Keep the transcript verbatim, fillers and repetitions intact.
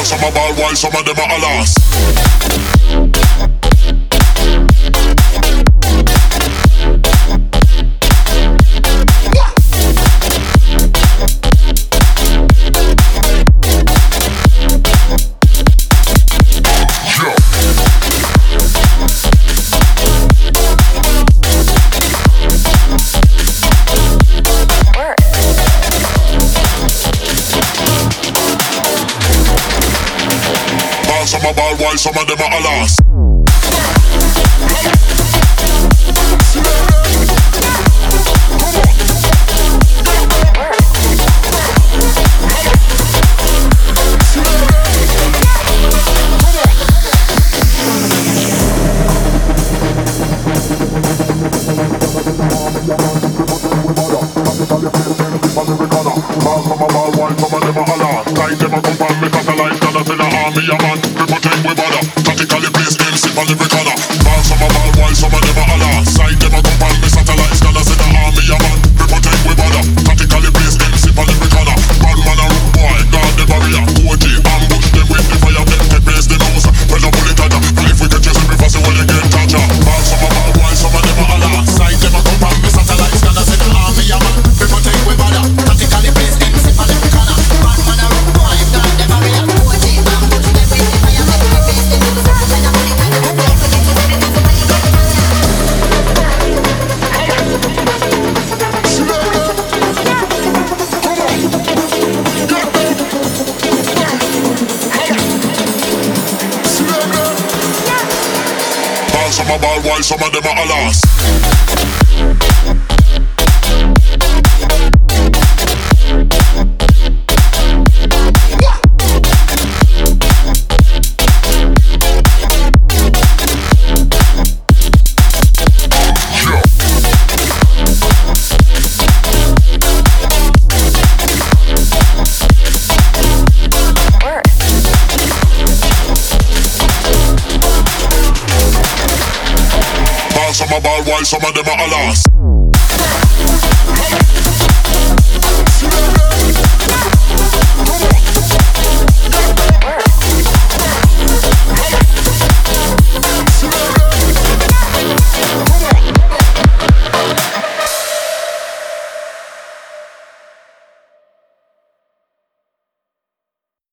While some are ball, while some of them are alas. Some are ball, while some of them are alas. Like them a come from me, cause I like dollars in the army, a man. People take we bother, tactically place them, sip on every corner. Ball some a ball, while some of them a holler. Side them a come from me, satellite dollars in the army, a man. People take we bother, tactically place them, sip on every corner. Bad man a rude boy, guard the barrier. O G, ambush them with the fire, them take place the nose. Well, a bullet at and if we get you every fussy, well, you get touch up. Ball some a ball, while some of them a holler. Side them a come from me, satellite dollars in the army, a man. People take we bother, tactically place them, sip on every corner. Bad man a rude boy, guard the barrier. O G, ambush them with the fire, them take place the nose. Well, a bullet at and if we get you every fussy, well, you get touch up. Some a ball, while some of them are alas. Some a ball, while some of them are alas.